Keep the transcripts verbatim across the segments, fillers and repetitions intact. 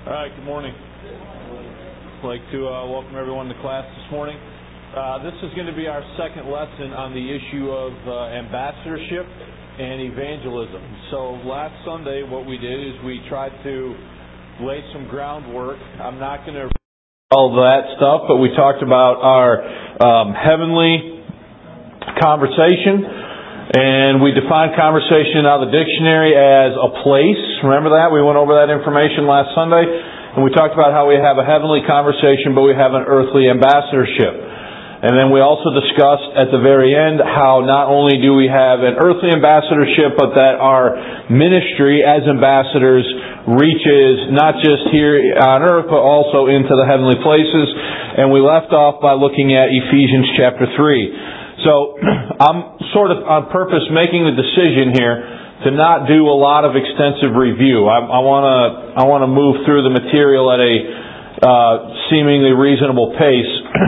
All right, good morning. I'd like to uh, welcome everyone to class this morning. Uh, this is going to be our second lesson on the issue of uh, ambassadorship and evangelism. So last Sunday what we did is we tried to lay some groundwork. I'm not going to all that stuff, but we talked about our um, heavenly conversation, and we defined conversation out of the dictionary as a place. Remember that? We went over that information last Sunday, and we talked about how we have a heavenly conversation, but we have an earthly ambassadorship. And then we also discussed at the very end how not only do we have an earthly ambassadorship, but that our ministry as ambassadors reaches not just here on earth, but also into the heavenly places. And we left off by looking at Ephesians chapter three. So I'm sort of on purpose making the decision here to not do a lot of extensive review. I, I want to I want to move through the material at a uh, seemingly reasonable pace,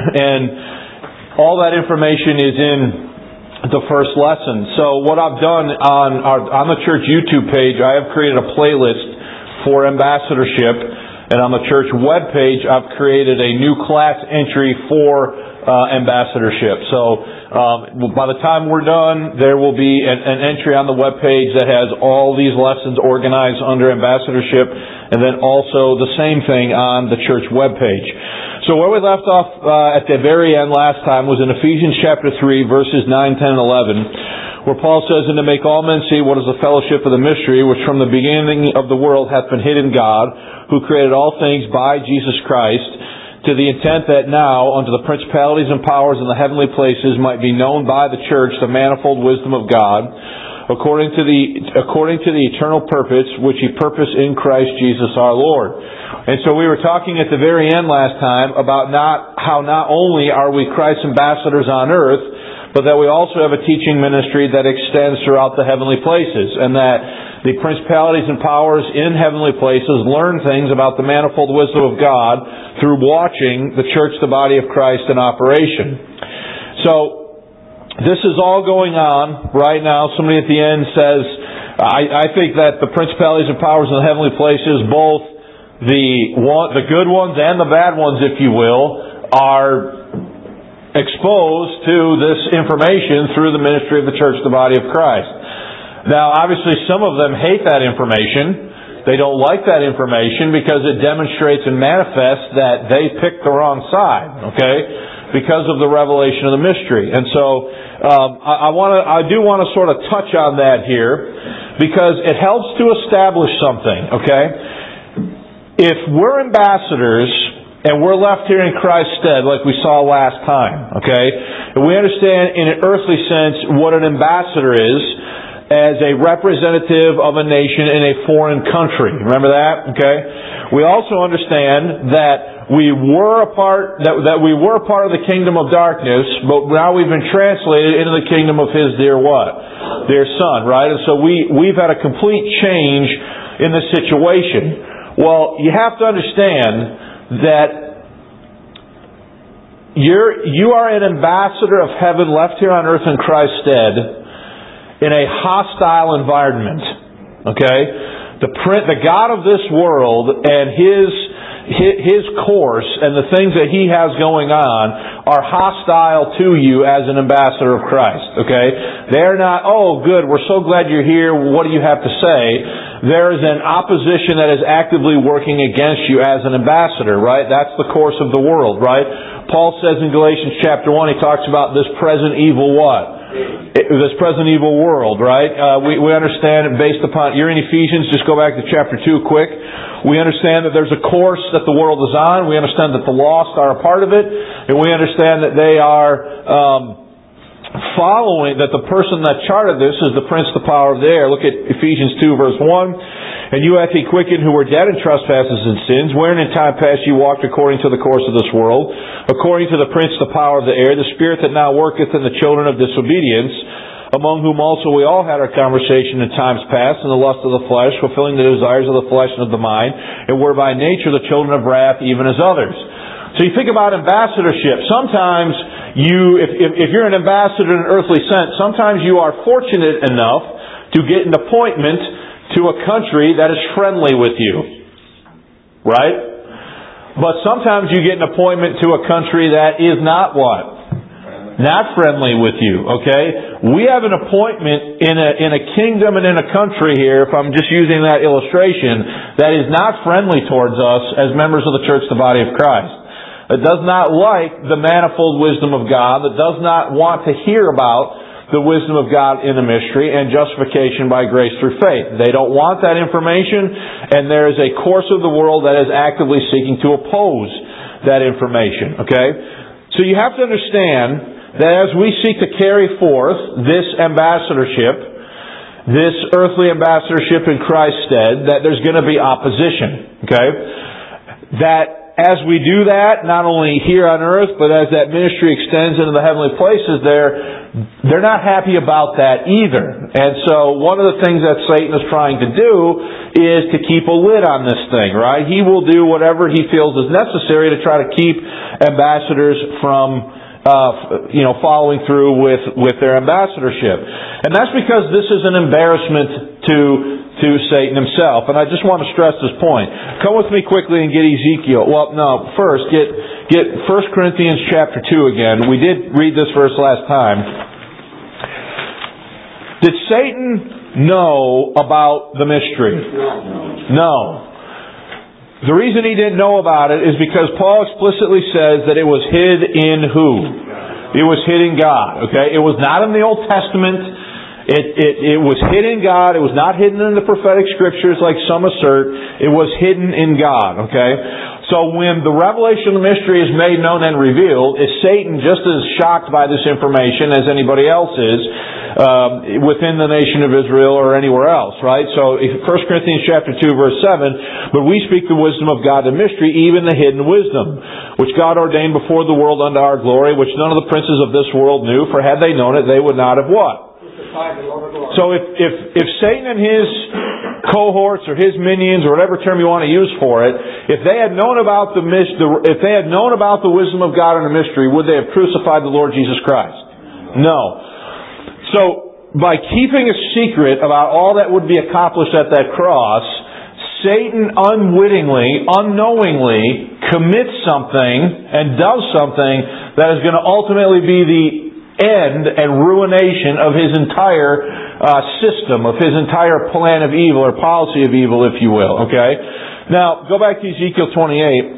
and all that information is in the first lesson. So what I've done on our on the church YouTube page, I have created a playlist for ambassadorship, and on the church web page, I've created a new class entry for uh, ambassadorship. So um, by the time we're done, there will be an, an entry on the web page that has all these lessons organized under ambassadorship, and then also the same thing on the church web page. So where we left off uh, at the very end last time was in Ephesians chapter three, verses nine, ten, and eleven, where Paul says, "And to make all men see what is the fellowship of the mystery, which from the beginning of the world hath been hid in God, who created all things by Jesus Christ, to the intent that now unto the principalities and powers in the heavenly places might be known by the church the manifold wisdom of God, according to the according to the eternal purpose which He purposed in Christ Jesus our Lord." And so we were talking at the very end last time about not how not only are we Christ's ambassadors on earth, but that we also have a teaching ministry that extends throughout the heavenly places, and that the principalities and powers in heavenly places learn things about the manifold wisdom of God through watching the church, the body of Christ, in operation. So this is all going on right now. Somebody at the end says, I, I think that the principalities and powers in the heavenly places, both the one, the good ones and the bad ones, if you will, are exposed to this information through the ministry of the church, the body of Christ. Now, obviously, some of them hate that information. They don't like that information because it demonstrates and manifests that they picked the wrong side, okay, because of the revelation of the mystery. And so, um, I, I want to, I do want to sort of touch on that here because it helps to establish something, okay? If we're ambassadors and we're left here in Christ's stead, like we saw last time, okay? And we understand in an earthly sense what an ambassador is as a representative of a nation in a foreign country. Remember that? Okay? We also understand that we were a part that, that we were part of the kingdom of darkness, but now we've been translated into the kingdom of His dear what? Dear Son, right? And so we, we've had a complete change in the situation. Well, you have to understand that You're, you are an ambassador of heaven left here on earth in Christ's stead in a hostile environment. Okay? The print, the God of this world and His, His course and the things that He has going on are hostile to you as an ambassador of Christ. Okay? They're not, oh good, we're so glad you're here, what do you have to say? There is an opposition that is actively working against you as an ambassador, right? That's the course of the world, right? Paul says in Galatians chapter one, he talks about this present evil what? This present evil world, right? Uh, we, we understand it based upon, you're in Ephesians, just go back to chapter two quick. We understand that there's a course that the world is on. We understand that the lost are a part of it. And we understand that they are um, following, that the person that charted this is the prince, the power of the air. Look at Ephesians two verse one. "And you hath He quickened who were dead in trespasses and sins, wherein in time past you walked according to the course of this world, according to the prince, the power of the air, the spirit that now worketh in the children of disobedience, among whom also we all had our conversation in times past, in the lust of the flesh, fulfilling the desires of the flesh and of the mind, and were by nature the children of wrath, even as others." So you think about ambassadorship. Sometimes you, if, if, if you're an ambassador in an earthly sense, sometimes you are fortunate enough to get an appointment to a country that is friendly with you. right? But sometimes you get an appointment to a country that is not what? Not friendly with you, okay? We have an appointment in a in a kingdom and in a country here, if I'm just using that illustration, that is not friendly towards us as members of the church, the body of Christ. That does not like the manifold wisdom of God, that does not want to hear about the wisdom of God in the mystery and justification by grace through faith. They don't want that information, and there is a course of the world that is actively seeking to oppose that information, okay? So you have to understand that as we seek to carry forth this ambassadorship, this earthly ambassadorship in Christ's stead, that there's going to be opposition. Okay? That as we do that, not only here on earth, but as that ministry extends into the heavenly places there, they're not happy about that either. And so one of the things that Satan is trying to do is to keep a lid on this thing, right? He will do whatever he feels is necessary to try to keep ambassadors from Uh, you know, following through with, with their ambassadorship. And that's because this is an embarrassment to to Satan himself. And I just want to stress this point. Come with me quickly and get Ezekiel. Well, no, first, get get First Corinthians chapter two again. We did read this verse last time. Did Satan know about the mystery? No. The reason he didn't know about it is because Paul explicitly says that it was hid in who? It was hid in God. Okay? It was not in the Old Testament. It, it, it was hid in God. It was not hidden in the prophetic scriptures like some assert. It was hidden in God. Okay? So when the revelation of the mystery is made known and revealed, is Satan just as shocked by this information as anybody else is um, within the nation of Israel or anywhere else, right? So First Corinthians chapter two, verse seven, but we speak the wisdom of God in mystery, even the hidden wisdom, which God ordained before the world unto our glory, which none of the princes of this world knew, for had they known it, they would not have what? So if, if, if Satan and his cohorts or his minions or whatever term you want to use for it, if they had known about the if they had known about the wisdom of God in the mystery, would they have crucified the Lord Jesus Christ? No. So by keeping a secret about all that would be accomplished at that cross, Satan unwittingly, unknowingly commits something and does something that is going to ultimately be the end and ruination of his entire uh, system, of his entire plan of evil or policy of evil, if you will. Okay? Now, go back to Ezekiel twenty-eight.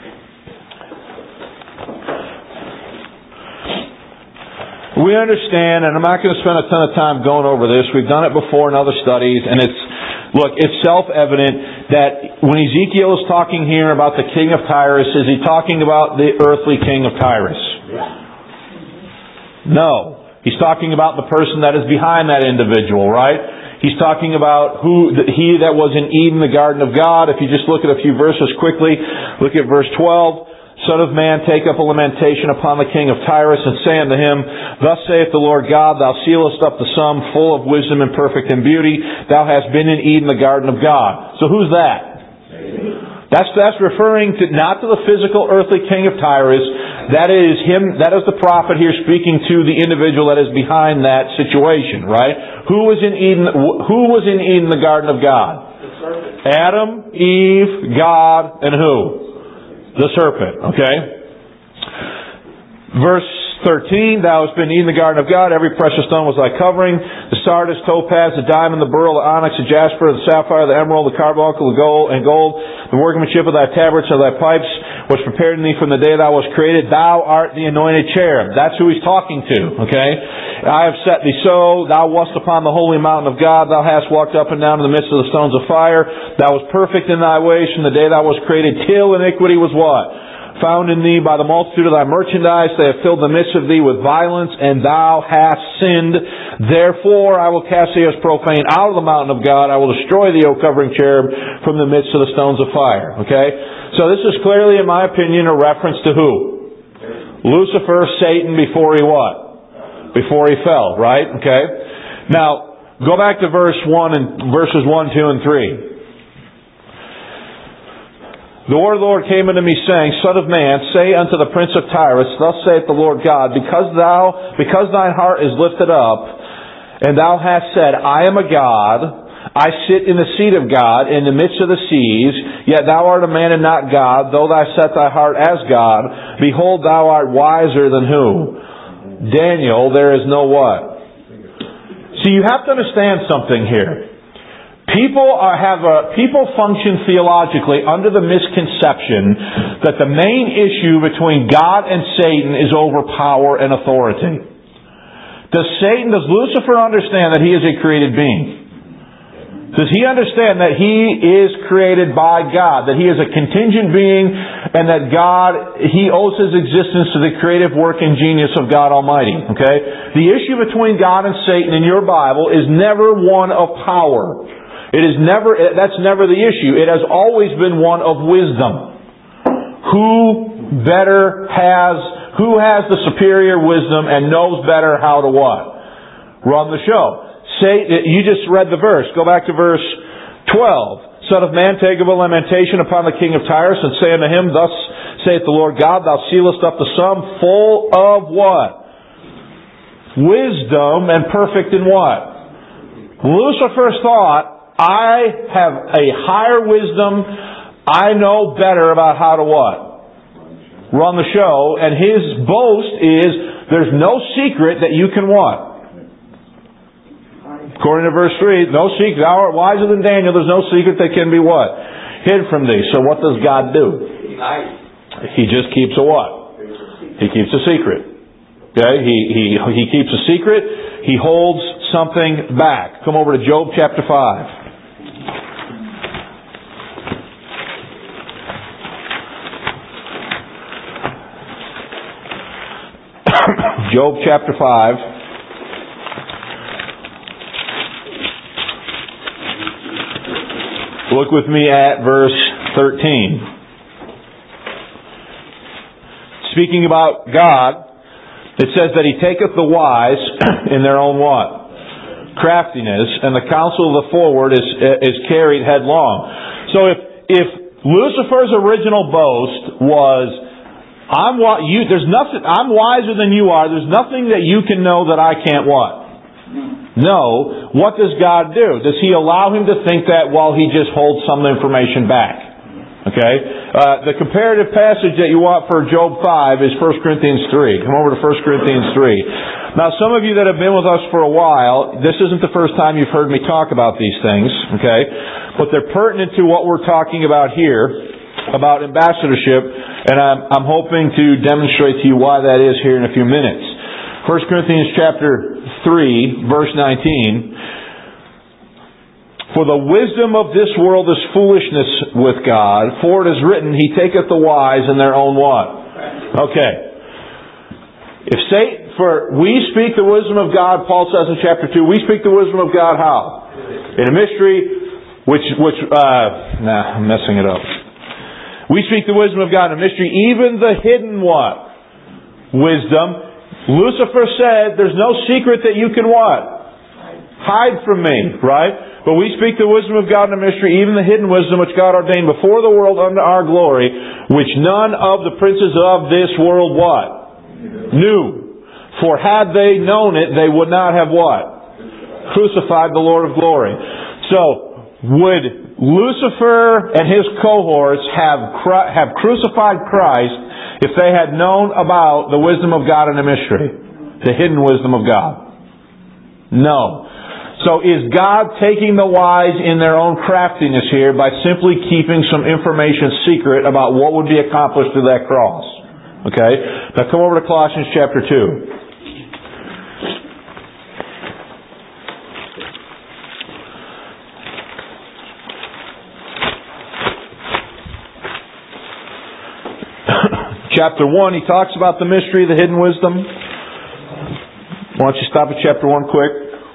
We understand, and I'm not going to spend a ton of time going over this. We've done it before in other studies, and it's, look, it's self-evident that when Ezekiel is talking here about the king of Tyrus, is he talking about the earthly king of Tyrus? No. He's talking about the person that is behind that individual, right? He's talking about who he that was in Eden, the garden of God. If you just look at a few verses quickly, look at verse twelve. Son of man, take up a lamentation upon the king of Tyrus, and say unto him, Thus saith the Lord God, Thou sealest up the sum, full of wisdom and perfect in beauty. Thou hast been in Eden, the garden of God. So who's that? That's that's referring to not to the physical earthly king of Tyrus. That is him. That is the prophet here speaking to the individual that is behind that situation, right? Who was in Eden? Who was in Eden, the garden of God? The serpent. Adam, Eve, God, and who? The serpent. Okay. Verse thirteen, Thou hast been in the garden of God, every precious stone was thy covering, the sardis, topaz, the diamond, the beryl, the onyx, the jasper, the sapphire, the emerald, the carbuncle, the gold, and gold, the workmanship of thy tabrets of thy pipes was prepared in thee from the day thou wast created. Thou art the anointed cherub. That's who he's talking to, okay? I have set thee so, thou wast upon the holy mountain of God, thou hast walked up and down in the midst of the stones of fire, thou wast perfect in thy ways from the day thou wast created, till iniquity was what? Found in thee by the multitude of thy merchandise. They have filled the midst of thee with violence, and thou hast sinned. Therefore I will cast thee as profane out of the mountain of God. I will destroy thee, O covering cherub, from the midst of the stones of fire. Okay? So this is clearly, in my opinion, a reference to who? Lucifer, Satan, before he what? Before he fell, right? Okay? Now, go back to verse one and verses one, two, and three. The word of the Lord came unto me, saying, Son of man, say unto the prince of Tyrus, Thus saith the Lord God, Because thou, because thine heart is lifted up, and thou hast said, I am a God, I sit in the seat of God in the midst of the seas, yet thou art a man and not God, though thou set thy heart as God. Behold, thou art wiser than who? Daniel, there is no what? See, you have to understand something here. People are, have a, people function theologically under the misconception that the main issue between God and Satan is over power and authority. Does Satan, does Lucifer understand that he is a created being? Does he understand that he is created by God, that he is a contingent being, and that God, he owes his existence to the creative work and genius of God Almighty? Okay? The issue between God and Satan in your Bible is never one of power. It is never, that's never the issue. It has always been one of wisdom. Who better has, who has the superior wisdom and knows better how to what? Run the show. Say, you just read the verse. Go back to verse twelve. Son of man, take up a lamentation upon the king of Tyrus, and say unto him, Thus saith the Lord God, Thou sealest up the sum, full of what? Wisdom, and perfect in what? Lucifer thought, I have a higher wisdom. I know better about how to what? Run the show. And his boast is, there's no secret that you can what? According to verse three, no secret. Thou art wiser than Daniel. There's no secret that can be what? Hid from thee. So what does God do? He just keeps a what? He keeps a secret. Okay? He, he, he keeps a secret. He holds something back. Come over to Job chapter five. Job chapter five. Look with me at verse thirteen. Speaking about God, it says that He taketh the wise in their own what? Craftiness, and the counsel of the forward is is carried headlong. So if if Lucifer's original boast was, I'm what you. There's nothing. I'm wiser than you are. There's nothing that you can know that I can't what? No. What does God do? Does He allow him to think that while He just holds some information back? Okay. Uh, the comparative passage that you want for Job five is First Corinthians three. Come over to First Corinthians three. Now, some of you that have been with us for a while, this isn't the first time you've heard me talk about these things. Okay, but they're pertinent to what we're talking about here, about ambassadorship. And I'm, I'm hoping to demonstrate to you why that is here in a few minutes. First Corinthians chapter three, verse nineteen. For the wisdom of this world is foolishness with God, for it is written, He taketh the wise in their own what? Okay. If say, for we speak the wisdom of God, Paul says in chapter two, we speak the wisdom of God how? In a mystery, which, which, uh, nah, I'm messing it up. We speak the wisdom of God in a mystery, even the hidden what? Wisdom. Lucifer said, there's no secret that you can what? Hide from me, right? But we speak the wisdom of God in a mystery, even the hidden wisdom which God ordained before the world unto our glory, which none of the princes of this world what? Knew. For had they known it, they would not have what? Crucified the Lord of glory. So, would Lucifer and his cohorts have have crucified Christ if they had known about the wisdom of God in a mystery? The hidden wisdom of God? No. So is God taking the wise in their own craftiness here by simply keeping some information secret about what would be accomplished through that cross? Okay? Now come over to Colossians chapter two. Chapter one, he talks about the mystery, the hidden wisdom. Why don't you stop at chapter one quick?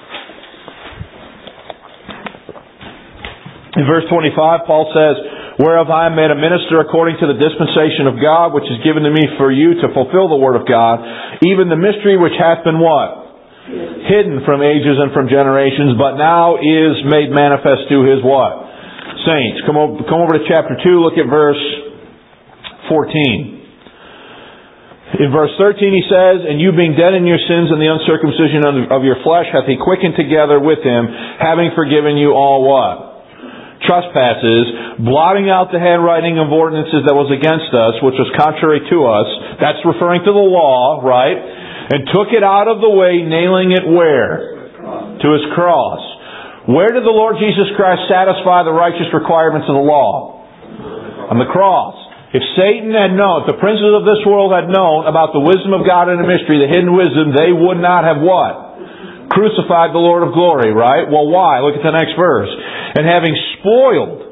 In verse twenty-five, Paul says, Whereof I am made a minister according to the dispensation of God, which is given to me for you to fulfill the word of God, even the mystery which hath been what? Hidden from ages and from generations, but now is made manifest to His what? Saints. Come over, come over to chapter two, look at verse fourteen. In verse thirteen he says, "And you being dead in your sins and the uncircumcision of your flesh hath he quickened together with him, having forgiven you all" what? Trespasses, blotting out the handwriting of ordinances that was against us, which was contrary to us. That's referring to the law, right? And took it out of the way, nailing it where? To his cross. Where did the Lord Jesus Christ satisfy the righteous requirements of the law? On the cross. If Satan had known, if the princes of this world had known about the wisdom of God in the mystery, the hidden wisdom, they would not have what? Crucified the Lord of glory, right? Well, why? Look at the next verse. "And having spoiled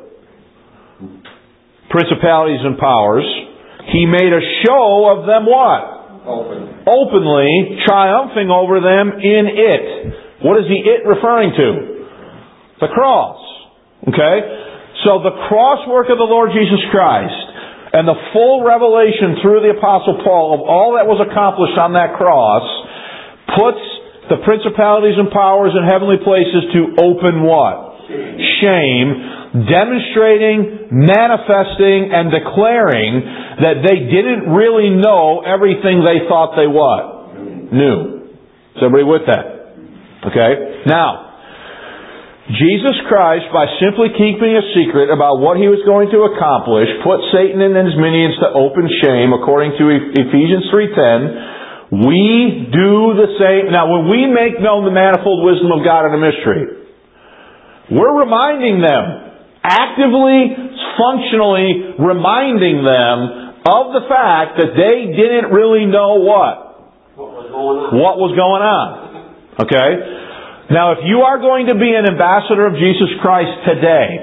principalities and powers, he made a show of them" what? Open. "Openly, triumphing over them in it." What is the "it" referring to? The cross. Okay? So the cross work of the Lord Jesus Christ and the full revelation through the Apostle Paul of all that was accomplished on that cross puts the principalities and powers in heavenly places to open what? Shame, demonstrating, manifesting, and declaring that they didn't really know everything they thought they what? Knew. Is everybody with that? Okay? Now, Jesus Christ, by simply keeping a secret about what He was going to accomplish, put Satan and his minions to open shame, according to Ephesians three ten. We do the same. Now, when we make known the manifold wisdom of God in a mystery, we're reminding them, actively, functionally reminding them of the fact that they didn't really know what? What was going on. What was going on. Okay? Now, if you are going to be an ambassador of Jesus Christ today,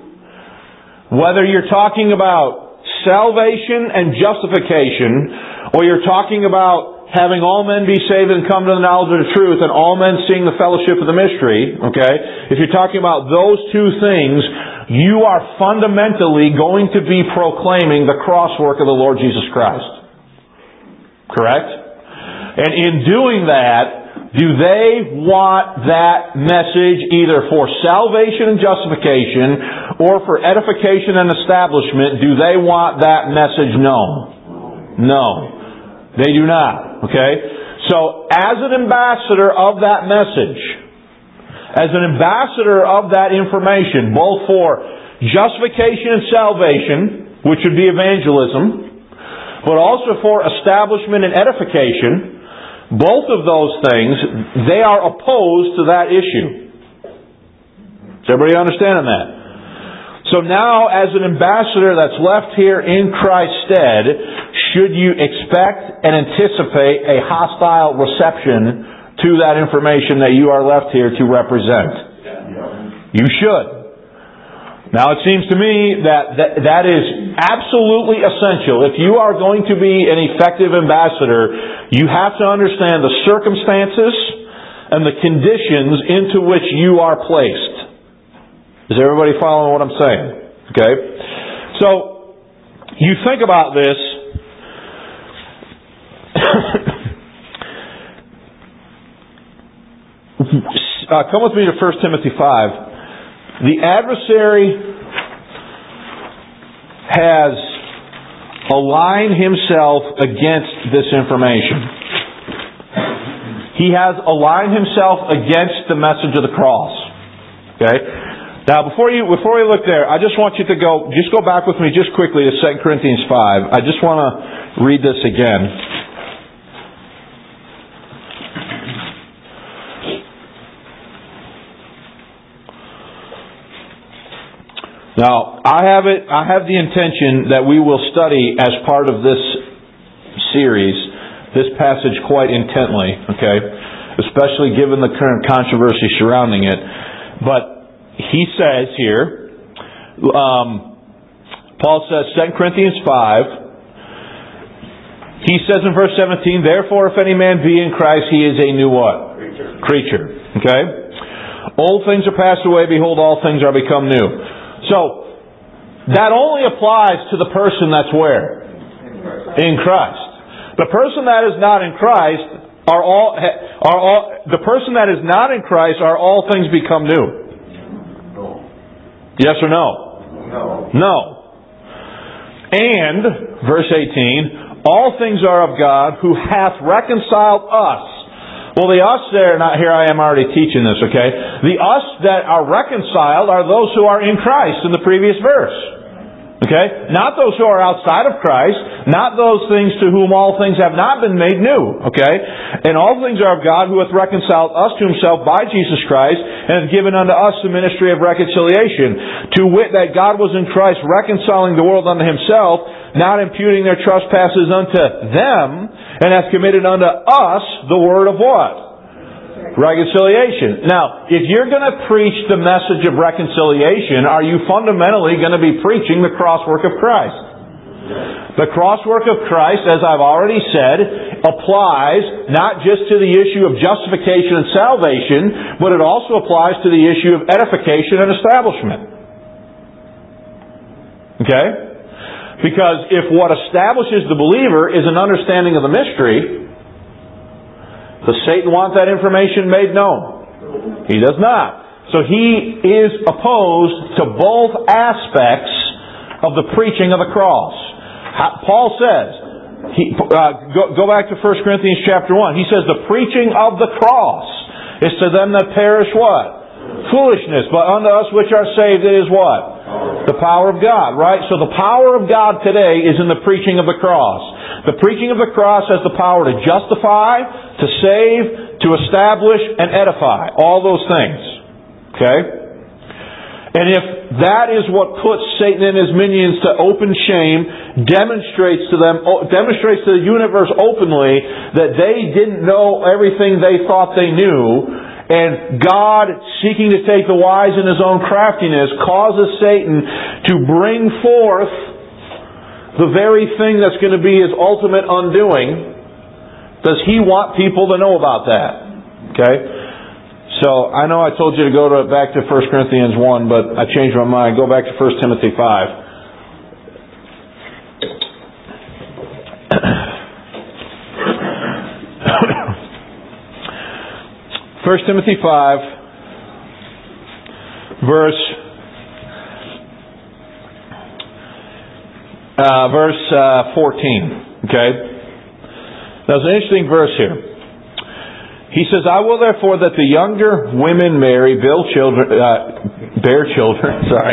whether you're talking about salvation and justification, or you're talking about having all men be saved and come to the knowledge of the truth, and all men seeing the fellowship of the mystery, okay? If you're talking about those two things, you are fundamentally going to be proclaiming the cross work of the Lord Jesus Christ. Correct? And in doing that, do they want that message either for salvation and justification or for edification and establishment? Do they want that message known? No. They do not. Okay? So, as an ambassador of that message, as an ambassador of that information, both for justification and salvation, which would be evangelism, but also for establishment and edification, both of those things, they are opposed to that issue. Is everybody understanding that? So now, as an ambassador that's left here in Christ's stead, should you expect and anticipate a hostile reception to that information that you are left here to represent? You should. Now, it seems to me that that, that is absolutely essential. If you are going to be an effective ambassador, you have to understand the circumstances and the conditions into which you are placed. Is everybody following what I'm saying? Okay? So, you think about this. uh, come with me to First Timothy five. The adversary has aligned himself against this information. He has aligned himself against the message of the cross. Okay? Now, before you before we look there, I just want you to go, just go back with me just quickly to Second Corinthians five. I just want to read this again. Now, I have it. I have the intention that we will study as part of this series this passage quite intently. Okay, especially given the current controversy surrounding it. But he says here, um, Paul says, Second Corinthians five. He says in verse seventeen, "Therefore, if any man be in Christ, he is a new what? Creature. Creature. Okay, old things are passed away; behold, all things are become new." So, that only applies to the person that's where? In Christ. The person that is not in Christ are all, are all, the person that is not in Christ are all things become new? No. Yes or no? No. No. And, verse eighteen, All things are of God, who hath reconciled us. Well, the us there, not here I am already teaching this, okay? The us that are reconciled are those who are in Christ in the previous verse. Okay? Not those who are outside of Christ, not those things to whom all things have not been made new. Okay? And all things are of God, who hath reconciled us to himself by Jesus Christ, and hath given unto us the ministry of reconciliation. To wit, that God was in Christ reconciling the world unto himself, not imputing their trespasses unto them, and hath committed unto us the word of what? Reconciliation. Now, if you're going to preach the message of reconciliation, are you fundamentally going to be preaching the crosswork of Christ? The crosswork of Christ, as I've already said, applies not just to the issue of justification and salvation, but it also applies to the issue of edification and establishment. Okay? Because if what establishes the believer is an understanding of the mystery, does Satan want that information made known? He does not. So he is opposed to both aspects of the preaching of the cross. Paul says, he, uh, go, go back to First Corinthians chapter one. He says the preaching of the cross is to them that perish what? Foolishness. But unto us which are saved it is what? The power of God, right? So the power of God today is in the preaching of the cross. The preaching of the cross has the power to justify, to save, to establish, and edify. All those things. Okay? And if that is what puts Satan and his minions to open shame, demonstrates to them, demonstrates to the universe openly that they didn't know everything they thought they knew, and God, seeking to take the wise in his own craftiness, causes Satan to bring forth the very thing that's going to be his ultimate undoing. Does he want people to know about that? Okay? So, I know I told you to go to back to First Corinthians one, but I changed my mind. Go back to First Timothy five. First Timothy five, verse uh, verse uh, fourteen. Okay, there's an interesting verse here. He says, "I will therefore that the younger women marry, build children, uh, bear children. Sorry,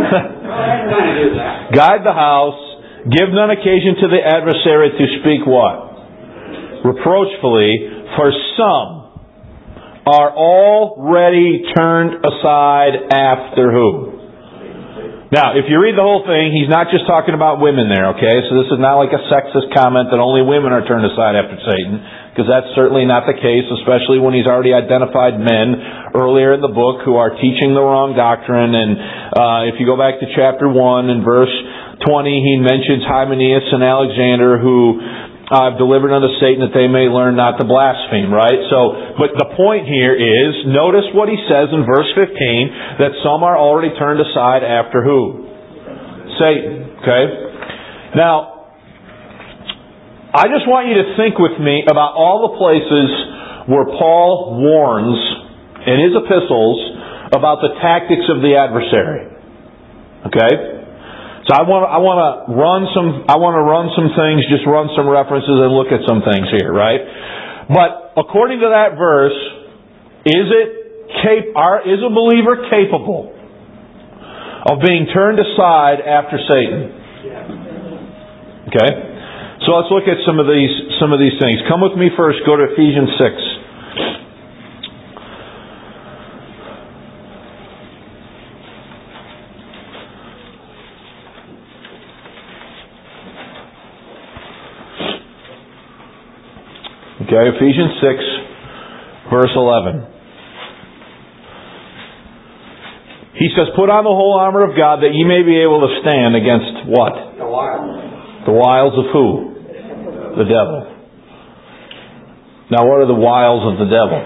guide the house, give none occasion to the adversary to speak what? Reproachfully, for some are already turned aside after who?" Now, if you read the whole thing, he's not just talking about women there, okay? So this is not like a sexist comment that only women are turned aside after Satan, because that's certainly not the case, especially when he's already identified men earlier in the book who are teaching the wrong doctrine. And uh, if you go back to chapter one and verse twenty, he mentions Hymenaeus and Alexander, who I've delivered unto Satan that they may learn not to blaspheme, right? So, but the point here is, notice what he says in verse fifteen, that some are already turned aside after who? Satan, okay? Now, I just want you to think with me about all the places where Paul warns in his epistles about the tactics of the adversary. Okay? So I want I want to run some I want to run some things, just run some references and look at some things here, right? But according to that verse, is it cap- are, is a believer capable of being turned aside after Satan? Okay? So let's look at some of these some of these things. Come with me first, go to Ephesians six. Okay, Ephesians six, verse eleven. He says, "Put on the whole armor of God, that ye may be able to stand against" what? The wiles. The wiles of who? The devil. Now, what are the wiles of the devil?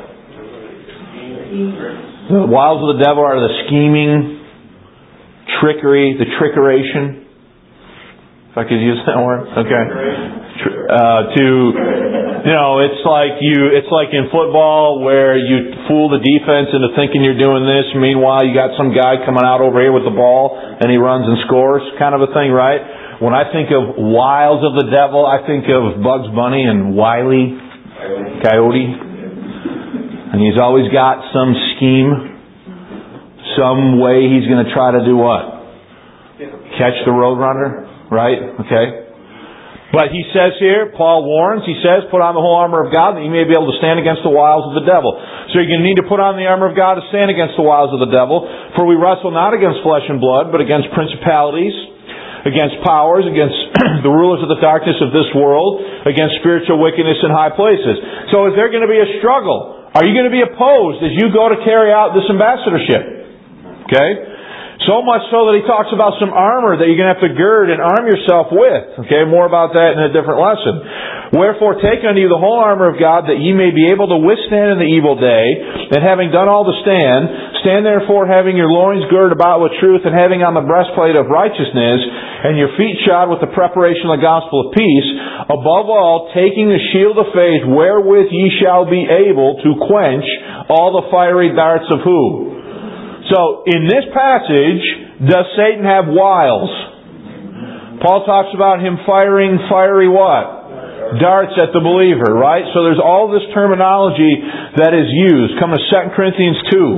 The wiles of the devil are the scheming, trickery, the trickeration. If I could use that word, okay. Uh, to You know, it's like you. It's like in football where you fool the defense into thinking you're doing this. Meanwhile, you got some guy coming out over here with the ball and he runs and scores, kind of a thing, right? When I think of wiles of the devil, I think of Bugs Bunny and Wile E. Coyote. And he's always got some scheme, some way he's going to try to do what? Catch the roadrunner, right? Okay. But he says here, Paul warns, he says, put on the whole armor of God that you may be able to stand against the wiles of the devil. So you're going to need to put on the armor of God to stand against the wiles of the devil. For we wrestle not against flesh and blood, but against principalities, against powers, against the rulers of the darkness of this world, against spiritual wickedness in high places. So is there going to be a struggle? Are you going to be opposed as you go to carry out this ambassadorship? Okay? So much so that he talks about some armor that you're going to have to gird and arm yourself with. Okay? More about that in a different lesson. Wherefore take unto you the whole armor of God that ye may be able to withstand in the evil day, and having done all to stand, stand therefore having your loins girded about with truth, and having on the breastplate of righteousness, and your feet shod with the preparation of the gospel of peace, above all taking the shield of faith, wherewith ye shall be able to quench all the fiery darts of who? So, in this passage, does Satan have wiles? Paul talks about him firing fiery what? Darts at the believer, right? So there's all this terminology that is used. Come to Second Corinthians two.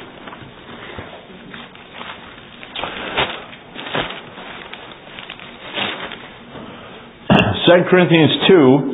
Second Corinthians two.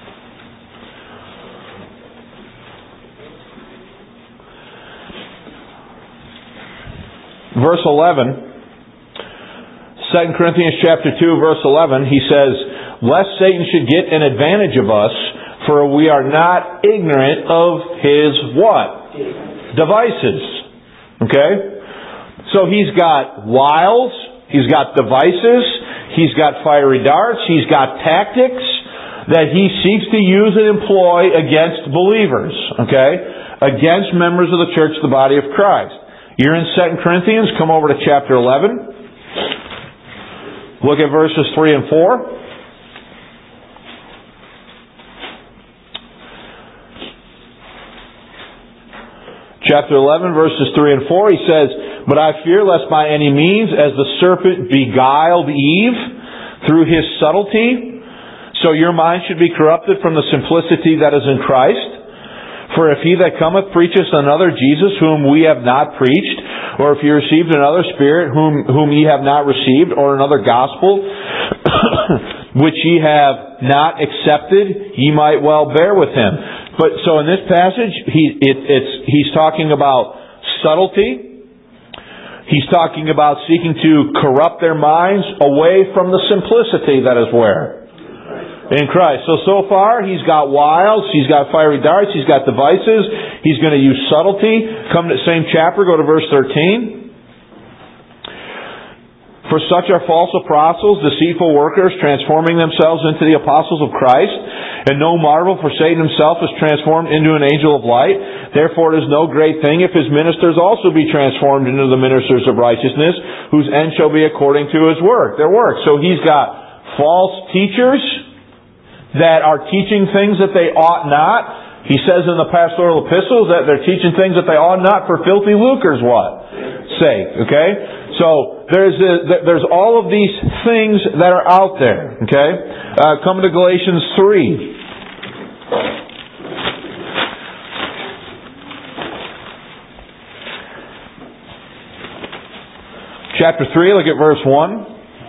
Verse eleven, Second Corinthians chapter two, verse eleven, he says, lest Satan should get an advantage of us, for we are not ignorant of his what? Devices. Okay? So he's got wiles, he's got devices, he's got fiery darts, he's got tactics that he seeks to use and employ against believers. Okay? Against members of the church, the body of Christ. You're in Second Corinthians, come over to chapter eleven. Look at verses three and four. Chapter eleven, verses three and four, he says, but I fear lest by any means, as the serpent beguiled Eve through his subtlety, so your mind should be corrupted from the simplicity that is in Christ. For if he that cometh preacheth another Jesus whom we have not preached, or if ye received another Spirit whom whom ye have not received, or another gospel which ye have not accepted, ye might well bear with him. But so in this passage, he it, it's he's talking about subtlety. He's talking about seeking to corrupt their minds away from the simplicity that is where? In Christ. So, so far, he's got wiles, he's got fiery darts, he's got devices, he's going to use subtlety. Come to the same chapter, go to verse thirteen. For such are false apostles, deceitful workers, transforming themselves into the apostles of Christ. And no marvel, for Satan himself is transformed into an angel of light. Therefore it is no great thing if his ministers also be transformed into the ministers of righteousness, whose end shall be according to his work, their work. So he's got false teachers that are teaching things that they ought not. He says in the pastoral epistles that they're teaching things that they ought not for filthy lucre's what? Sake. Okay? So there's a, there's all of these things that are out there. Okay? Uh, come to Galatians three. Chapter three, look at verse one.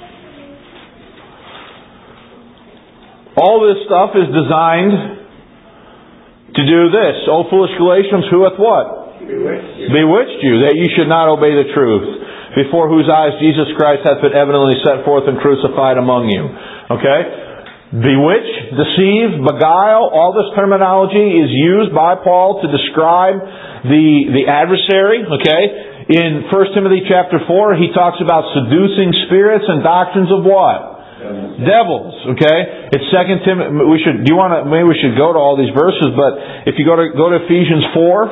All this stuff is designed to do this. O foolish Galatians, who hath what? Bewitched you. Bewitched you, that you should not obey the truth, before whose eyes Jesus Christ hath been evidently set forth and crucified among you. Okay? Bewitch, deceive, beguile, all this terminology is used by Paul to describe the, the adversary. Okay? In First Timothy chapter four, he talks about seducing spirits and doctrines of what? Devils, okay? It's Second Timothy. We should. Do you want to? Maybe we should go to all these verses. But if you go to go to Ephesians four,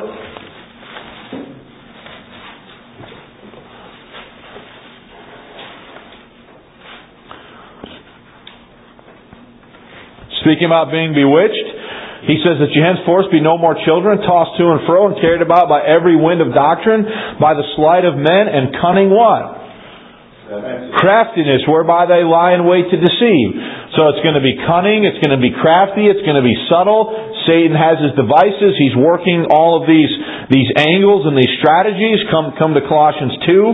speaking about being bewitched, he says that you henceforth be no more children, tossed to and fro and carried about by every wind of doctrine, by the sleight of men and cunning what? Craftiness, whereby they lie in wait to deceive. So it's going to be cunning, it's going to be crafty, it's going to be subtle. Satan has his devices, he's working all of these, these angles and these strategies. Come, come to Colossians two.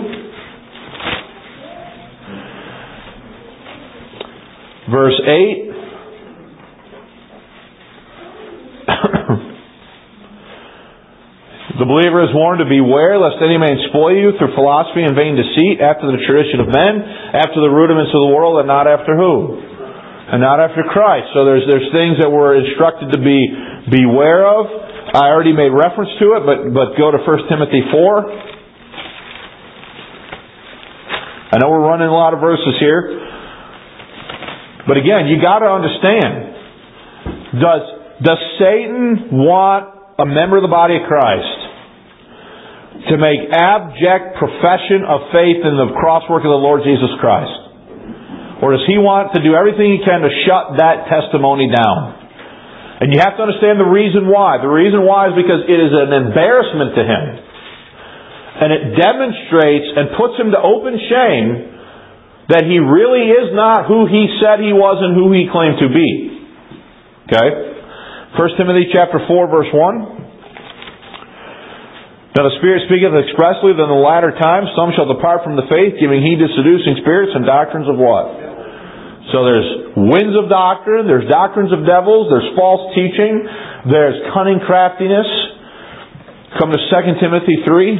Verse eight. The believer is warned to beware lest any man spoil you through philosophy and vain deceit, after the tradition of men, after the rudiments of the world, and not after who? And not after Christ. So there's there's things that we're instructed to be beware of. I already made reference to it, but but go to First Timothy four. I know we're running a lot of verses here, but again, you got to understand: does does Satan want a member of the body of Christ to make abject profession of faith in the cross work of the Lord Jesus Christ? Or does he want to do everything he can to shut that testimony down? And you have to understand the reason why. The reason why is because it is an embarrassment to him. And it demonstrates and puts him to open shame that he really is not who he said he was and who he claimed to be. Okay? First Timothy chapter four, verse one. Now the Spirit speaketh expressly that in the latter times some shall depart from the faith, giving heed to seducing spirits and doctrines of what? So there's winds of doctrine, there's doctrines of devils, there's false teaching, there's cunning craftiness. Come to Second Timothy three.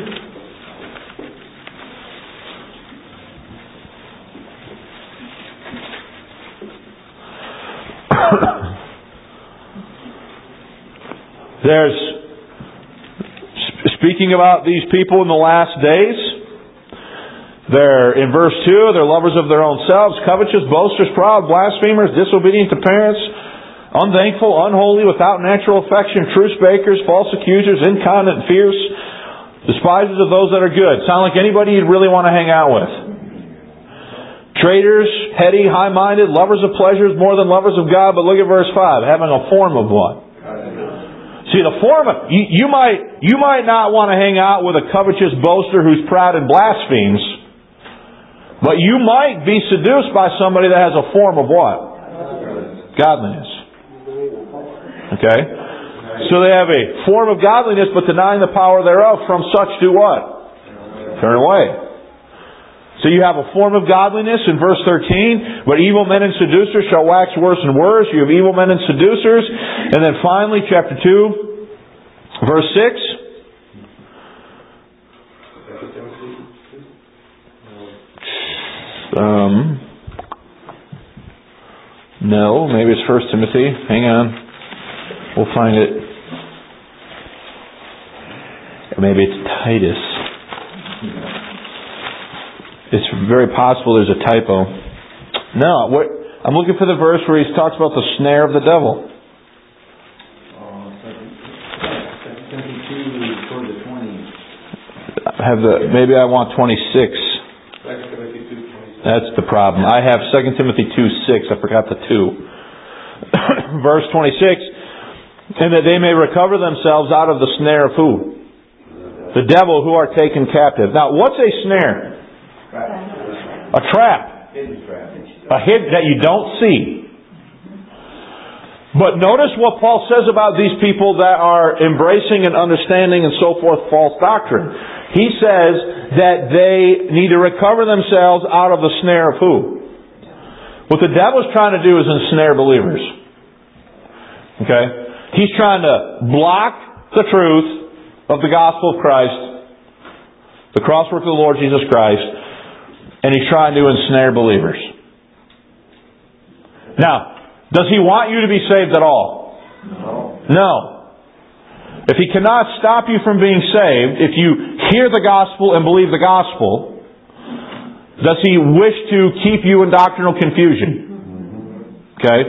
There's, speaking about these people in the last days, they're, in verse two, they're lovers of their own selves, covetous, boasters, proud, blasphemers, disobedient to parents, unthankful, unholy, without natural affection, truce breakers, false accusers, incontinent, fierce, despisers of those that are good. Sound like anybody you'd really want to hang out with. Traitors, heady, high-minded, lovers of pleasures more than lovers of God. But look at verse five, having a form of what? See, the form of, you, you might you might not want to hang out with a covetous boaster who's proud and blasphemes, but you might be seduced by somebody that has a form of what? Godliness. Okay? So they have a form of godliness, but denying the power thereof. From such do what? Turn away. So you have a form of godliness in verse thirteen, but evil men and seducers shall wax worse and worse. You have evil men and seducers. And then finally, chapter two, verse six. Um, no, maybe it's First Timothy. Hang on. We'll find it. Or maybe it's Titus. It's very possible there's a typo. No, what, I'm looking for the verse where he talks about the snare of the devil. I have the maybe I want twenty-six. That's the problem. I have Second Timothy two six. I forgot the two. Verse twenty-six. And that they may recover themselves out of the snare of who? The devil, who are taken captive. Now, what's a snare? A trap. A hid that you don't see. But notice what Paul says about these people that are embracing and understanding and so forth false doctrine. He says that they need to recover themselves out of the snare of who? What the devil's trying to do is ensnare believers. Okay? He's trying to block the truth of the gospel of Christ, the cross work of the Lord Jesus Christ, and he's trying to ensnare believers. Now, does he want you to be saved at all? No. No. If he cannot stop you from being saved, if you hear the gospel and believe the gospel, does he wish to keep you in doctrinal confusion? Okay?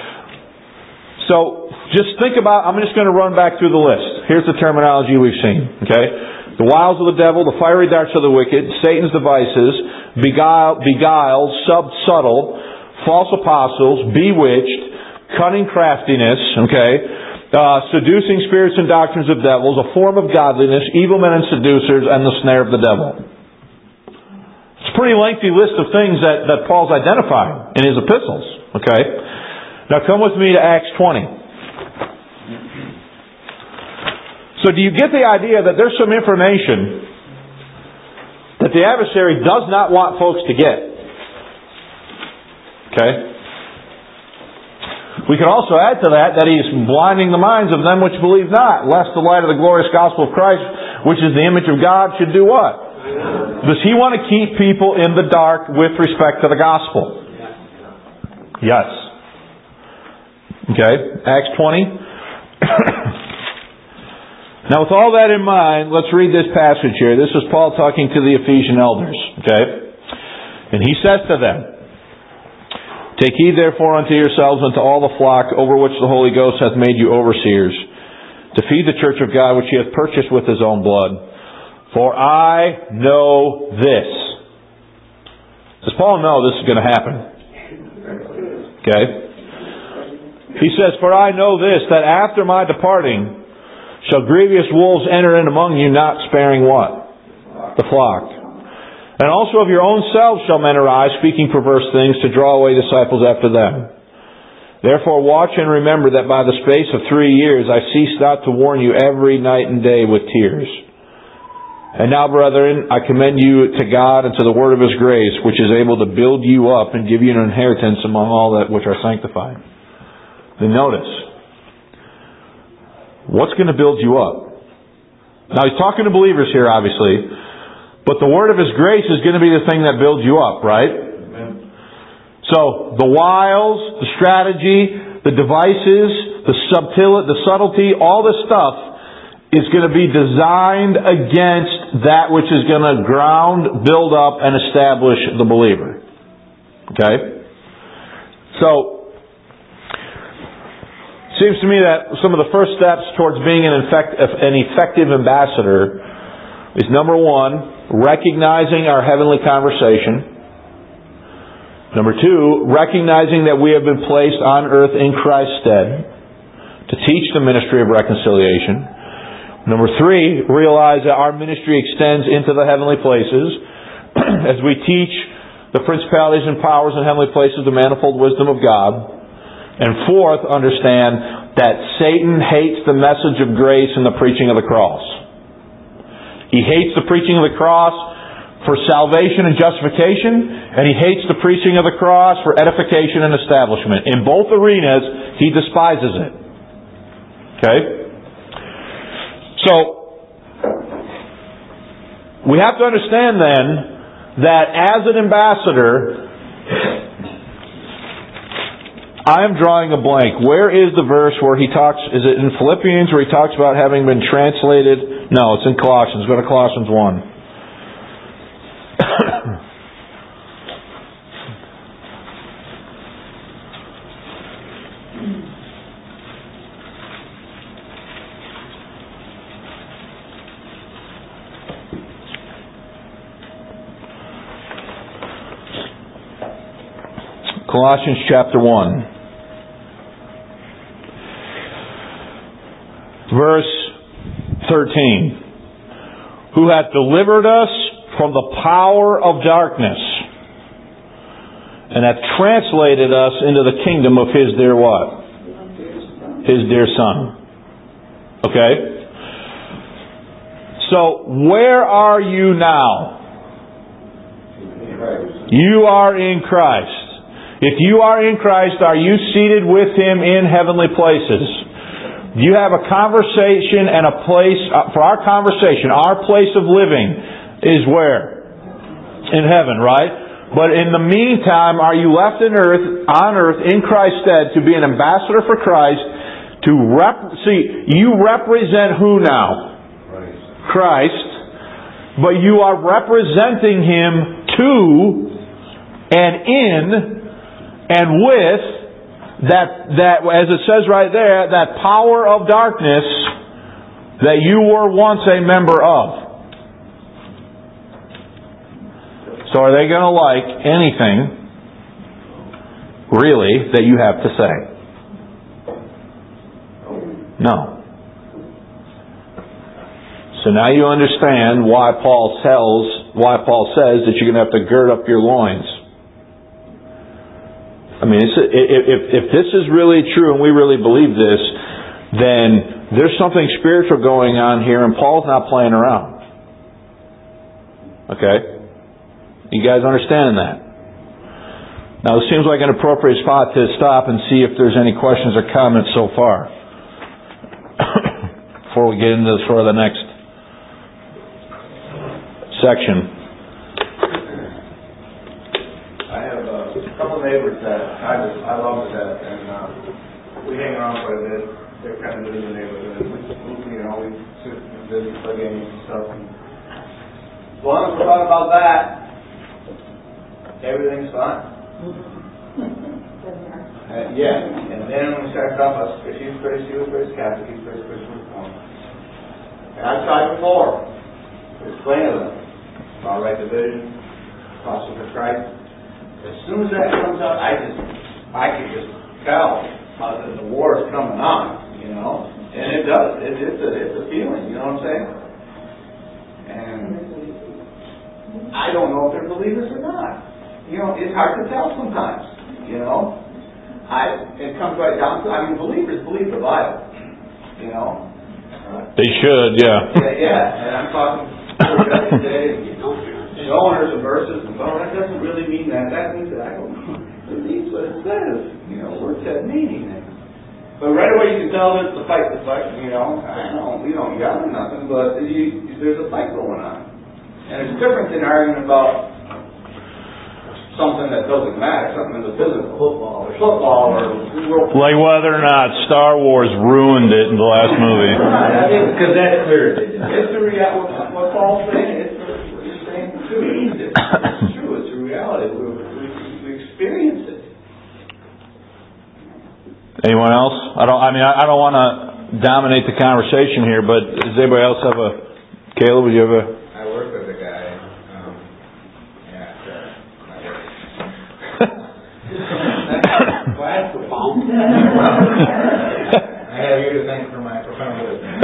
So, just think about, I'm just going to run back through the list. Here's the terminology we've seen. Okay? The wiles of the devil, the fiery darts of the wicked, Satan's devices, beguile, beguiled, sub-subtle, false apostles, bewitched, cunning craftiness, okay, uh, seducing spirits and doctrines of devils, a form of godliness, evil men and seducers, and the snare of the devil. It's a pretty lengthy list of things that, that Paul's identifying in his epistles. Okay? Now come with me to Acts twenty. So do you get the idea that there's some information that the adversary does not want folks to get? Okay? We can also add to that that he's blinding the minds of them which believe not, lest the light of the glorious gospel of Christ, which is the image of God, should do what? Does he want to keep people in the dark with respect to the gospel? Yes. Okay, Acts twenty. Now with all that in mind, let's read this passage here. This is Paul talking to the Ephesian elders. Okay? And he says to them, "Take heed therefore unto yourselves and to all the flock over which the Holy Ghost hath made you overseers, to feed the church of God which he hath purchased with his own blood. For I know this." Does Paul know this is going to happen? Okay? He says, "For I know this, that after my departing shall grievous wolves enter in among you, not sparing" what? The flock. "And also of your own selves shall men arise, speaking perverse things, to draw away disciples after them. Therefore watch and remember that by the space of three years I ceased not to warn you every night and day with tears. And now, brethren, I commend you to God and to the word of his grace, which is able to build you up and give you an inheritance among all that which are sanctified." Then notice, what's going to build you up? Now he's talking to believers here, obviously, but the word of his grace is going to be the thing that builds you up, right? Amen. So the wiles, the strategy, the devices, the subtil, the subtlety, all this stuff is going to be designed against that which is going to ground, build up, and establish the believer. Okay? So seems to me that some of the first steps towards being an, effect, an effective ambassador is, number one, recognizing our heavenly conversation. Number two, recognizing that we have been placed on earth in Christ's stead to teach the ministry of reconciliation. Number three, realize that our ministry extends into the heavenly places as we teach the principalities and powers in heavenly places the manifold wisdom of God. And fourth, understand that Satan hates the message of grace and the preaching of the cross. He hates the preaching of the cross for salvation and justification, and he hates the preaching of the cross for edification and establishment. In both arenas, he despises it. Okay? So, we have to understand then that as an ambassador, I am drawing a blank. Where is the verse where he talks, is it in Philippians where he talks about having been translated? No, it's in Colossians. Go to Colossians one. Colossians chapter one. Verse thirteen. "Who hath delivered us from the power of darkness, and hath translated us into the kingdom of his dear what? His dear Son." Okay? So, where are you now? You are in Christ. If you are in Christ, are you seated with him in heavenly places? You have a conversation and a place, uh, for our conversation, our place of living is where? In heaven, right? But in the meantime, are you left in earth, on earth, in Christ's stead, to be an ambassador for Christ, to rep- see, you represent who now? Christ. Christ. But you are representing him to and in and with that, that, as it says right there, that power of darkness that you were once a member of. So are they going to like anything, really, that you have to say? No. So now you understand why Paul tells why Paul says that you're going to have to gird up your loins. I mean, it's, if, if, if this is really true and we really believe this, then there's something spiritual going on here and Paul's not playing around. Okay? You guys understanding that? Now, it seems like an appropriate spot to stop and see if there's any questions or comments so far. Before we get into sort of the next section. I have a couple neighbors that I just, I love to death, and uh, we hang around quite a bit. They're kind of new in the neighborhood. We, you know, we sit and visit, play games and stuff. And as long as we're talking about that, everything's fine. Uh, yeah, and then when we start talking about, if she's pretty, she was pretty Catholic, he's pretty Christian. And I've tried before to explain to them about right division, Apostle for Christ. As soon as that comes out, I just, I can just tell how the, the war is coming on, you know, and it does. It, it's a, it's a feeling, you know what I'm saying? And I don't know if they're believers or not. You know, it's hard to tell sometimes, you know. I, it comes right down to, I mean, believers believe the Bible, you know. They should, yeah. Yeah, yeah. And I'm talking every day, you know, showing her some verses, and well, that doesn't really mean that. That means that I don't know. It means what it says. You know, what's that meaning? But right away you can tell there's the fight, the fight, you know. I don't, we don't yell or nothing, but you, there's a fight going on. And it's different than arguing about something that doesn't matter, something in the physical, football or football or world. Like whether or not Star Wars ruined it in the last movie. Because that's clear. It's the reality. What Paul's saying, it's what you're saying too. It's, it's true. It's a reality. We, we, we experience it. Anyone else? I don't. I mean, I, I don't want to dominate the conversation here, but does anybody else have a? Caleb, would you have a? I work with a guy. Um, at, uh, Glad for phone. I have you to thank for my profound wisdom.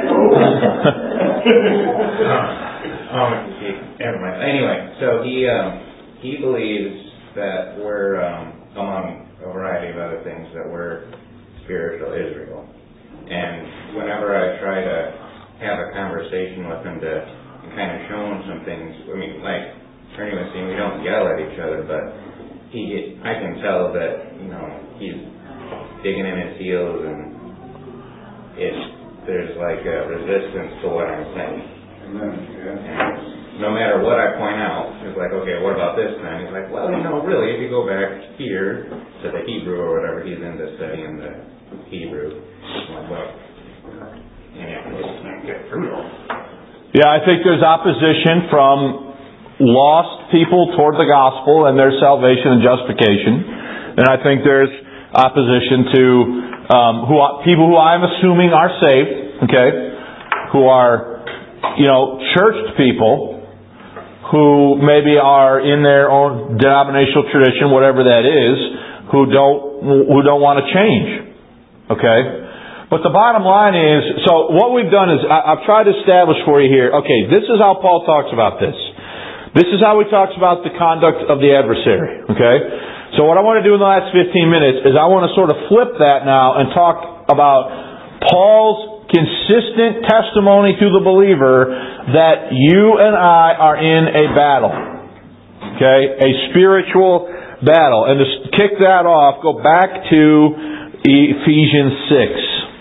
um, never mind. Anyway, so he um, he believes that we're um, among a variety of other things that we're spiritual Israel, and whenever I try to have a conversation with him to kind of show him some things, I mean, like Ernie was saying, we don't yell at each other, but he, I can tell that, you know, he's digging in his heels, and it's, there's like a resistance to what I'm saying. Amen. Yeah. And no matter what I point out, it's like, okay, what about this then? He's like, well, you know, really, if you go back here to the Hebrew or whatever, he's into studying the Hebrew. I'm like, well, yeah, it's not get brutal. Yeah, I think there's opposition from lost people toward the gospel and their salvation and justification, and I think there's opposition to um, who people who I'm assuming are saved, okay, who are, you know, churched people who maybe are in their own denominational tradition, whatever that is, who don't who don't want to change, okay. But the bottom line is, so what we've done is I, I've tried to establish for you here. Okay, this is how Paul talks about this. This is how he talks about the conduct of the adversary, okay? So what I want to do in the last fifteen minutes is I want to sort of flip that now and talk about Paul's consistent testimony to the believer that you and I are in a battle, okay? A spiritual battle. And to kick that off, go back to Ephesians six.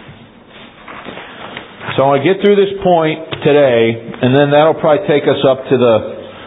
So I want to get through this point today, and then that'll probably take us up to the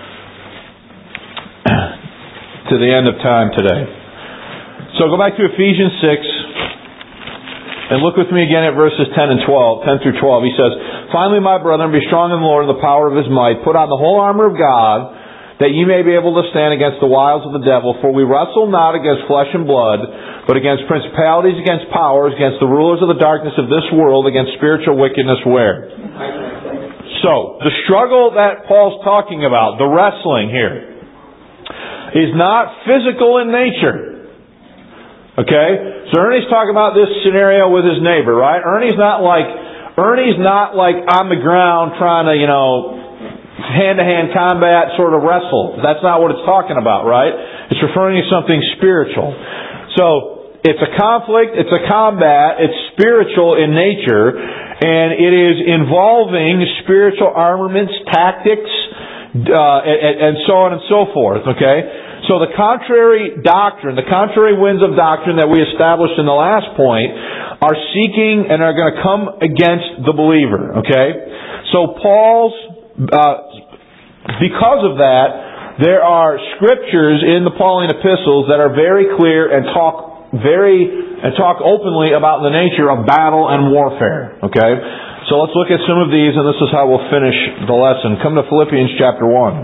to the end of time today. So go back to Ephesians six, and look with me again at verses ten and twelve, ten through twelve. He says, "Finally, my brethren, be strong in the Lord and the power of His might. Put on the whole armor of God, that ye may be able to stand against the wiles of the devil. For we wrestle not against flesh and blood, but against principalities, against powers, against the rulers of the darkness of this world, against spiritual wickedness where?" So, the struggle that Paul's talking about, the wrestling here, is not physical in nature. Okay? So Ernie's talking about this scenario with his neighbor, right? Ernie's not like, Ernie's not like on the ground trying to, you know, hand-to-hand combat sort of wrestle. That's not what it's talking about, right? It's referring to something spiritual. So, it's a conflict, it's a combat, it's spiritual in nature, and it is involving spiritual armaments, tactics, uh, and, and so on and so forth, okay? So the contrary doctrine, the contrary winds of doctrine that we established in the last point are seeking and are going to come against the believer, okay? So Paul's Uh, because of that, there are scriptures in the Pauline epistles that are very clear and talk very and talk openly about the nature of battle and warfare. Okay, so let's look at some of these, and this is how we'll finish the lesson. Come to Philippians chapter one.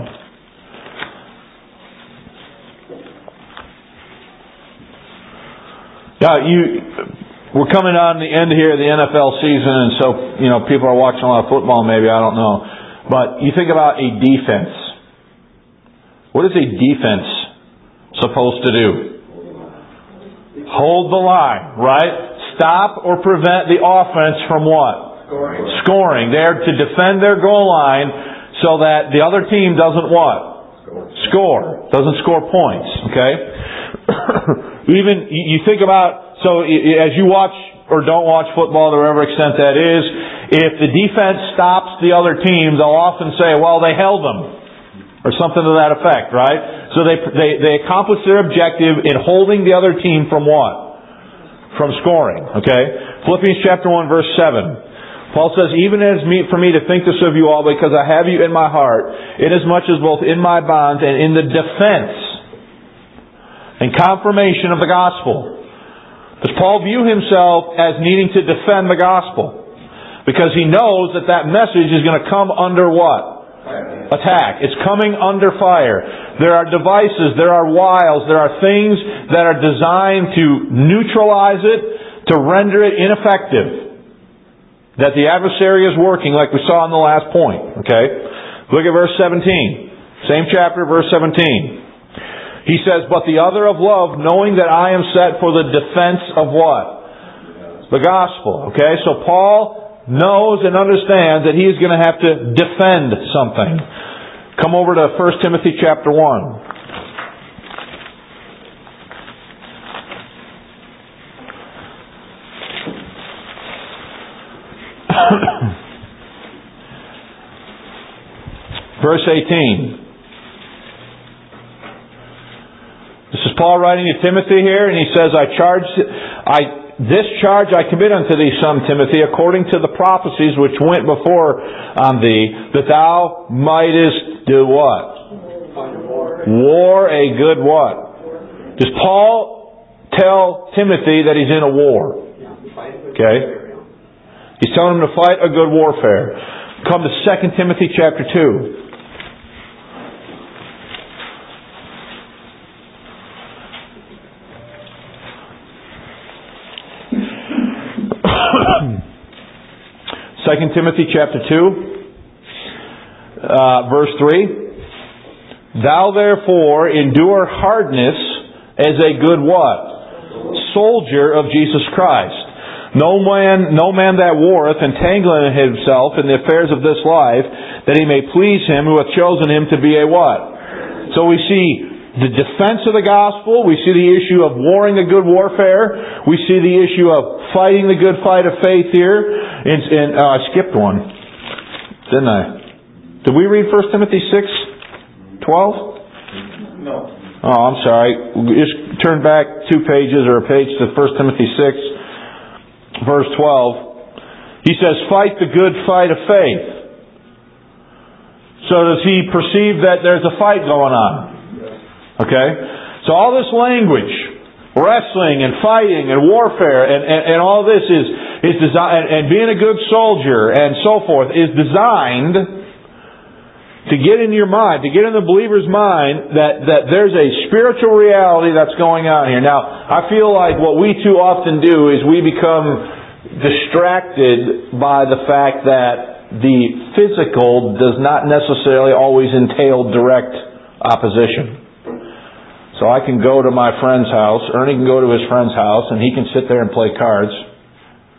Yeah, you. We're coming on the end here of the N F L season, and so you know people are watching a lot of football. Maybe I don't know. But you think about a defense. What is a defense supposed to do? Hold the line, right? Stop or prevent the offense from what? Scoring. Scoring. They're to defend their goal line so that the other team doesn't what? Score. Score. Doesn't score points. Okay? Even, you think about, so as you watch or don't watch football to whatever extent that is, if the defense stops the other team, they'll often say, well, they held them. Or something to that effect, right? So they, they, they accomplish their objective in holding the other team from what? From scoring. Okay? Philippians chapter one verse seven. Paul says, even as meet for me to think this of you all, because I have you in my heart, inasmuch as both in my bonds and in the defense and confirmation of the gospel. Does Paul view himself as needing to defend the gospel? Because he knows that that message is going to come under what? Attack. It's coming under fire. There are devices, there are wiles, there are things that are designed to neutralize it, to render it ineffective. That the adversary is working, like we saw in the last point. Okay? Look at verse seventeen. Same chapter, verse seventeen. He says, but the other of love, knowing that I am set for the defense of what? The gospel. Okay? So Paul knows and understands that he is going to have to defend something. Come over to First Timothy chapter one. Verse eighteen. This is Paul writing to Timothy here, and he says, I charge I This charge I commit unto thee, son Timothy, according to the prophecies which went before on thee, that thou mightest do what? War a good what? Does Paul tell Timothy that he's in a war? Okay? He's telling him to fight a good warfare. Come to Second Timothy chapter two. Second Timothy chapter two, uh, verse three. Thou therefore endure hardness as a good what? Soldier of Jesus Christ. No man, no man that warreth entangling himself in the affairs of this life, that he may please him who hath chosen him to be a what? So we see the defense of the gospel. We see the issue of warring a good warfare. We see the issue of fighting the good fight of faith here. And, and uh, I skipped one, didn't I? Did we read First Timothy six twelve? No. Oh, I'm sorry. Just turn back two pages or a page to First Timothy six, verse twelve. He says, fight the good fight of faith. So does he perceive that there's a fight going on? Okay? So all this language, wrestling and fighting and warfare and, and, and all this is, is designed, and, and being a good soldier and so forth, is designed to get in your mind, to get in the believer's mind that, that there's a spiritual reality that's going on here. Now, I feel like what we too often do is we become distracted by the fact that the physical does not necessarily always entail direct opposition. So I can go to my friend's house, Ernie can go to his friend's house, and he can sit there and play cards,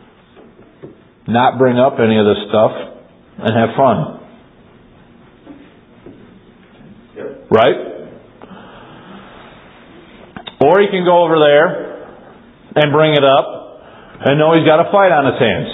not bring up any of this stuff, and have fun. Right? Or he can go over there and bring it up and know he's got a fight on his hands.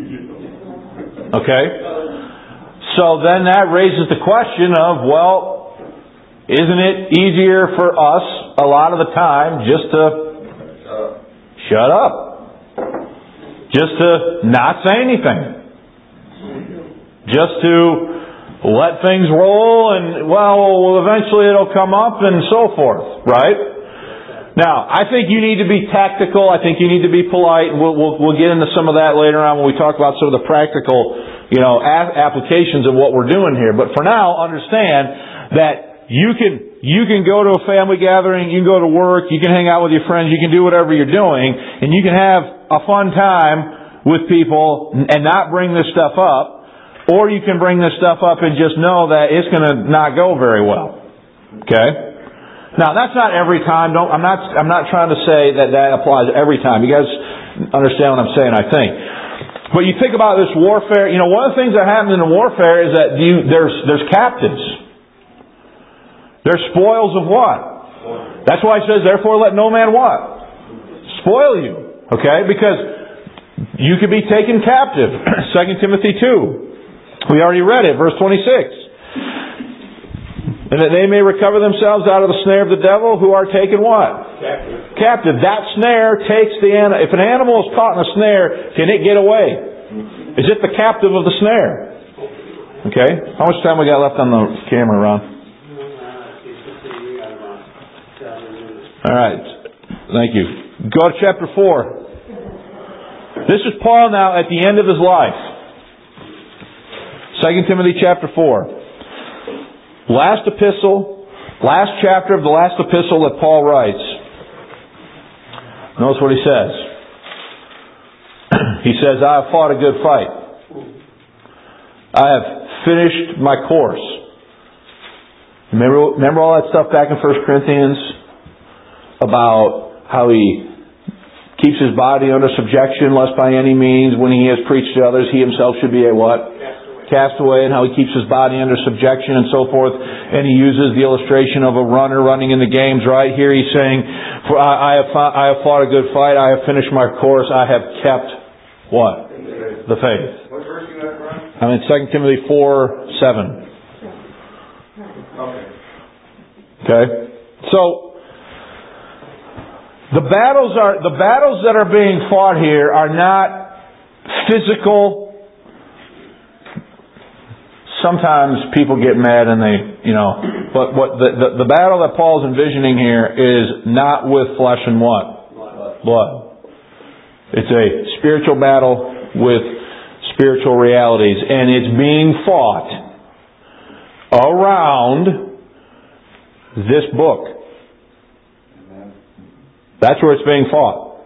Okay? So then that raises the question of, well, isn't it easier for us a lot of the time just to shut up? Just to not say anything? Just to let things roll and, well, eventually it'll come up and so forth, right? Now, I think you need to be tactical. I think you need to be polite. We'll, we'll, we'll get into some of that later on when we talk about some of the practical, you know, a- applications of what we're doing here. But for now, understand that you can you can go to a family gathering, you can go to work, you can hang out with your friends, you can do whatever you're doing, and you can have a fun time with people and not bring this stuff up. Or you can bring this stuff up and just know that it's going to not go very well. Okay? Now, that's not every time. Don't, I'm not I'm not trying to say that that applies every time. You guys understand what I'm saying, I think. But you think about this warfare. You know, one of the things that happens in the warfare is that you, there's there's captives. There's spoils of what? That's why it says, therefore let no man what? Spoil you. Okay? Because you could be taken captive. Second Timothy two. We already read it, verse twenty-six. And that they may recover themselves out of the snare of the devil, who are taken what? Captive. Captive. That snare takes the animal. If an animal is caught in a snare, can it get away? Is it the captive of the snare? Okay. How much time we got left on the camera, Ron? All right. Thank you. Go to chapter four. This is Paul now at the end of his life. Second Timothy chapter four. Last epistle, last chapter of the last epistle that Paul writes. Notice what he says. He says, I have fought a good fight. I have finished my course. Remember, remember all that stuff back in First Corinthians about how he keeps his body under subjection, lest by any means, when he has preached to others, he himself should be a what? Cast away, and how he keeps his body under subjection and so forth. And he uses the illustration of a runner running in the games. Right here he's saying, "For I, I have fought, I have fought a good fight. I have finished my course. I have kept what? The faith." What verse you got, Ron? I'm in Second Timothy four seven. Okay. Okay. So the battles are the battles that are being fought here are not physical. Sometimes people get mad and they, you know, but what the, the, the battle that Paul's envisioning here is not with flesh and what? Blood. It's a spiritual battle with spiritual realities, and it's being fought around this book. That's where it's being fought.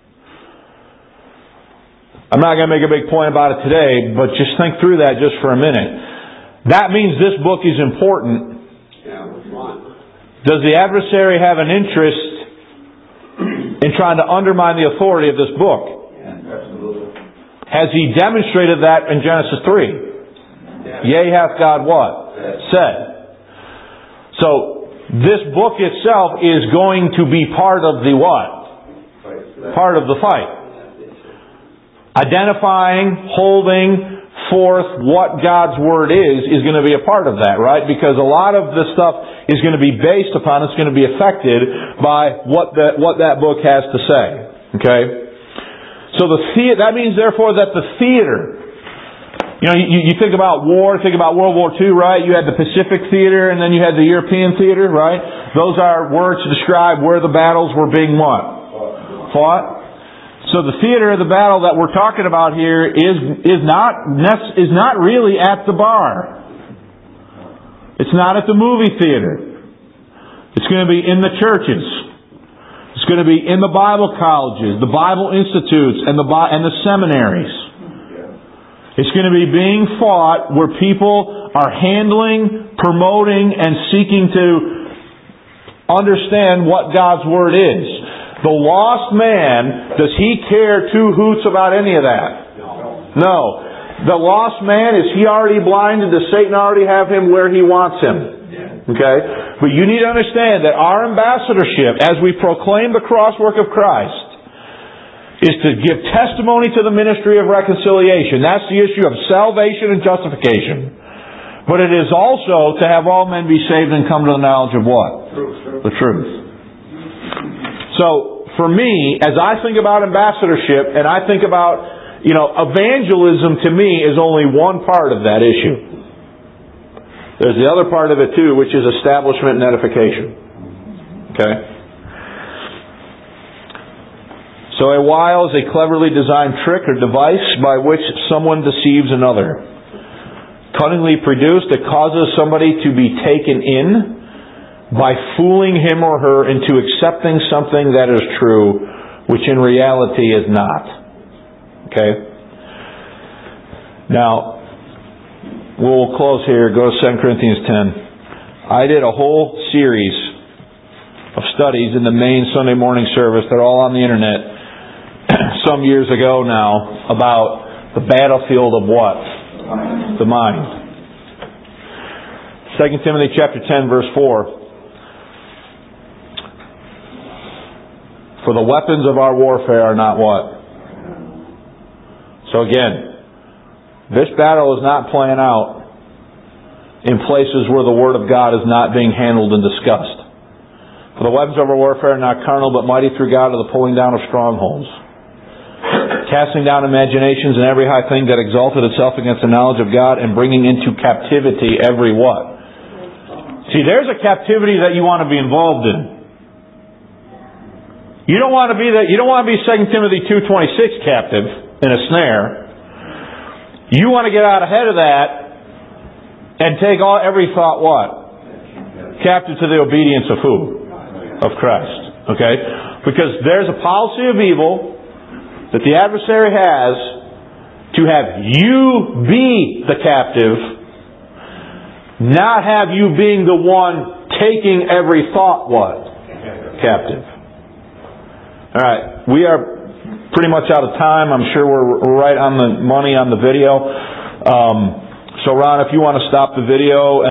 I'm not going to make a big point about it today, but just think through that just for a minute. That means this book is important. Does the adversary have an interest in trying to undermine the authority of this book? Has he demonstrated that in Genesis three? Yea, hath God what? Said. So, this book itself is going to be part of the what? Part of the fight. Identifying, holding forth what God's Word is, is going to be a part of that, right? Because a lot of this stuff is going to be based upon, it's going to be affected by what that, what that book has to say. Okay? So the, the that means therefore that the theater, you know, you, you think about war, think about World War Two, right? You had the Pacific theater and then you had the European theater, right? Those are words to describe where the battles were being what? Fought. So the theater of the battle that we're talking about here is is not is not really at the bar. It's not at the movie theater. It's going to be in the churches. It's going to be in the Bible colleges, the Bible institutes, and the and the seminaries. It's going to be being fought where people are handling, promoting, and seeking to understand what God's Word is. The lost man, does he care two hoots about any of that? No. The lost man, is he already blinded? Does Satan already have him where he wants him? Okay? But you need to understand that our ambassadorship, as we proclaim the cross work of Christ, is to give testimony to the ministry of reconciliation. That's the issue of salvation and justification. But it is also to have all men be saved and come to the knowledge of what? Truth. The truth. So, for me, as I think about ambassadorship, and I think about, you know, evangelism to me is only one part of that issue. There's the other part of it too, which is establishment and edification. Okay? So a wile is a cleverly designed trick or device by which someone deceives another. Cunningly produced, it causes somebody to be taken in by fooling him or her into accepting something that is true, which in reality is not. Okay? Now, we'll close here. Go to Second Corinthians ten. I did a whole series of studies in the main Sunday morning service. They're all on the internet. Some years ago now, about the battlefield of what? The mind. Second Timothy chapter ten, verse four. For the weapons of our warfare are not what? So again, this battle is not playing out in places where the Word of God is not being handled and discussed. For the weapons of our warfare are not carnal, but mighty through God to the pulling down of strongholds, casting down imaginations and every high thing that exalted itself against the knowledge of God, and bringing into captivity every what? See, there's a captivity that you want to be involved in. You don't want to be that. You don't want to be Second Timothy two twenty-six captive in a snare. You want to get out ahead of that and take all every thought what? Captive to the obedience of who? Of Christ. Okay? Because there's a policy of evil that the adversary has to have you be the captive, not have you being the one taking every thought what? Captive. Alright, we are pretty much out of time. I'm sure we're right on the money on the video. Um, so Ron, if you want to stop the video.